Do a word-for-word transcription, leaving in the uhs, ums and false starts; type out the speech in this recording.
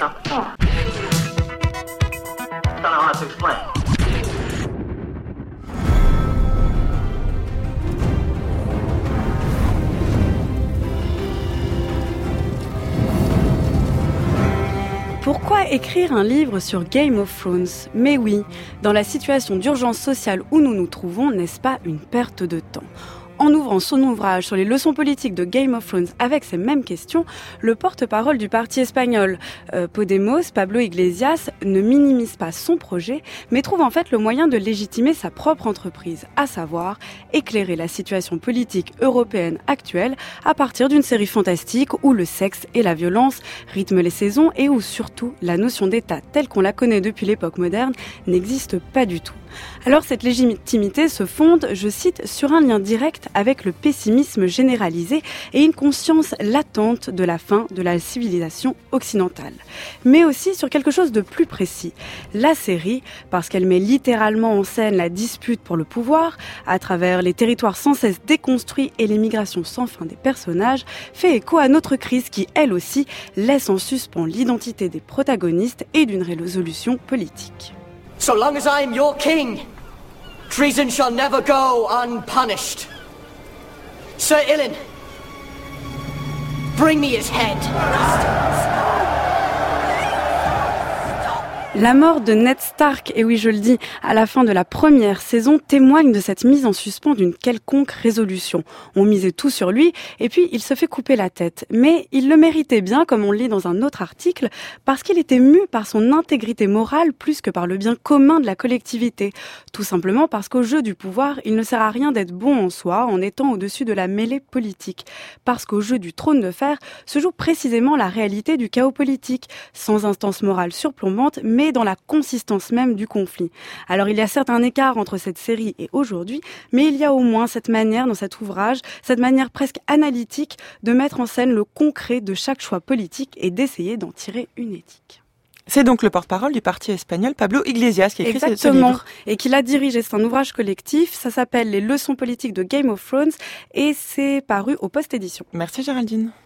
ça. Oh. I don't know how to explain. Pourquoi écrire un livre sur Game of Thrones ? Mais oui, dans la situation d'urgence sociale où nous nous trouvons, n'est-ce pas une perte de temps ? En ouvrant son ouvrage sur les leçons politiques de Game of Thrones avec ces mêmes questions, le porte-parole du parti espagnol, euh, Podemos, Pablo Iglesias, ne minimise pas son projet, mais trouve en fait le moyen de légitimer sa propre entreprise, à savoir éclairer la situation politique européenne actuelle à partir d'une série fantastique où le sexe et la violence rythment les saisons et où surtout la notion d'État telle qu'on la connaît depuis l'époque moderne n'existe pas du tout. Alors cette légitimité se fonde, je cite, sur un lien direct avec le pessimisme généralisé et une conscience latente de la fin de la civilisation occidentale. Mais aussi sur quelque chose de plus précis. La série, parce qu'elle met littéralement en scène la dispute pour le pouvoir, à travers les territoires sans cesse déconstruits et les migrations sans fin des personnages, fait écho à notre crise qui, elle aussi, laisse en suspens l'identité des protagonistes et d'une résolution politique. So long as I am your king, treason shall never go unpunished. Sir Ilyn, bring me his head. La mort de Ned Stark, et oui je le dis, à la fin de la première saison témoigne de cette mise en suspens d'une quelconque résolution. On misait tout sur lui et puis il se fait couper la tête. Mais il le méritait bien, comme on le lit dans un autre article, parce qu'il était mu par son intégrité morale plus que par le bien commun de la collectivité. Tout simplement parce qu'au jeu du pouvoir, il ne sert à rien d'être bon en soi en étant au-dessus de la mêlée politique. Parce qu'au jeu du trône de fer se joue précisément la réalité du chaos politique, sans instance morale surplombante, mais dans la consistance même du conflit. Alors il y a certes un écart entre cette série et aujourd'hui, mais il y a au moins cette manière dans cet ouvrage, cette manière presque analytique de mettre en scène le concret de chaque choix politique et d'essayer d'en tirer une éthique. C'est donc le porte-parole du parti espagnol Pablo Iglesias qui a écrit Exactement, ce livre. Et qui l'a dirigé. C'est un ouvrage collectif, ça s'appelle Les leçons politiques de Game of Thrones et c'est paru au Post Édition. Merci Géraldine.